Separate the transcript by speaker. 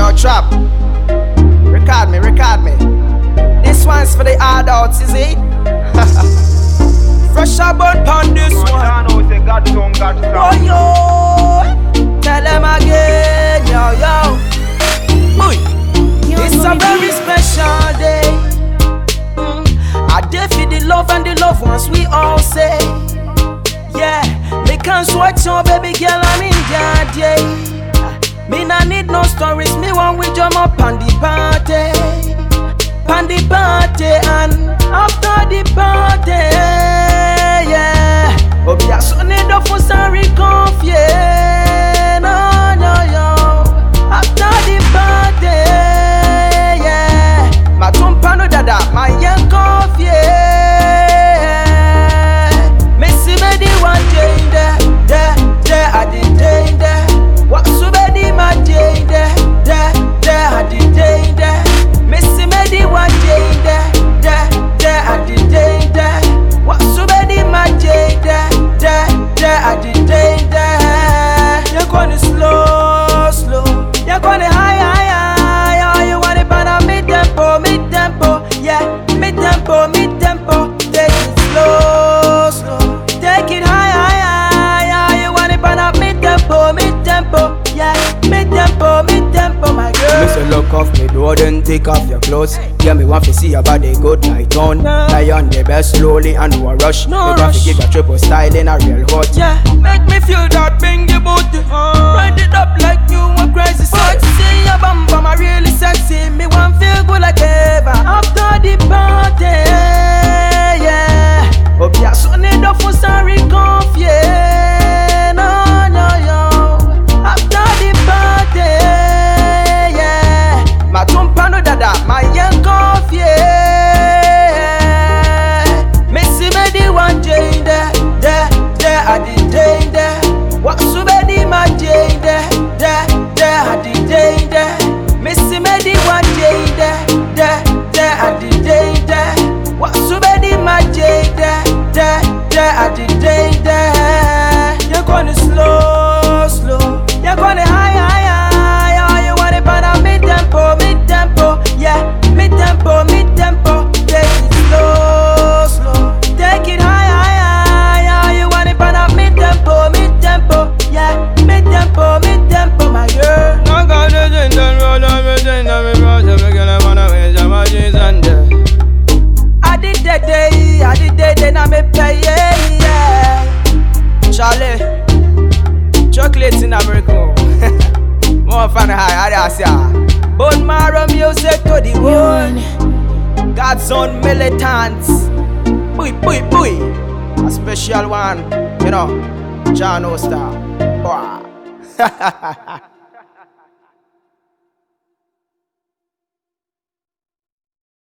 Speaker 1: Yo, trap. Record me. This one's for the adults, is it? Fresh about on this one. Oh, yo. Tell them again, yo. Boy. It's a very special day. I dare for the love and the loved ones we all say. Yeah, me can't sweat so baby girl I'm in that, yeah. Me nah need no stories, me want we jump up on the party. On the party and after the party, yeah. But we are so need of us and recoff, yeah. No, yo. After the party, yeah. My tumpano dada, my young coffee, yeah. Missy me one day there, I did day there. What so many my day there, I did day there. Missy me one day there, I did day there. What so many my day there, I did day there. You're going slow, you're going high, you want it but mid tempo, yeah, mid tempo, take it slow, take it high, you want it but mid tempo, yeah, mid tempo, my girl.
Speaker 2: Miss a look off me door, then take off your clothes. Yeah, me want to see your body good night on. Lie on the bed slowly and do a rush. Me want to give your triple style in a real hot.
Speaker 1: Yeah, make me feel that bingy booty. Ride it up like you a crazy sexy. Your bum bum a really sexy. Me want feel good like ever after the party. Yeah, hope ya so need of us and recoff, yeah. No, yo. After the party, yeah. My tumpano dada, my young coffee, yeah. Missy me the one day there, I did day there. What so many my day there, I did day there. Missy me the one day there, I did day there. What so many my day there, I did day there. You're going slow, you're going high, you want it but mid tempo, yeah, mid tempo, take it slow, take it high, you want it but mid tempo, yeah, mid tempo, my girl. I did the day, now me pay, yeah. Charlie, chocolates in America. More fun high, Adasia. Bone marrow music to the world. God's own militants. Boy. A special one, you know. John Oster. Wow.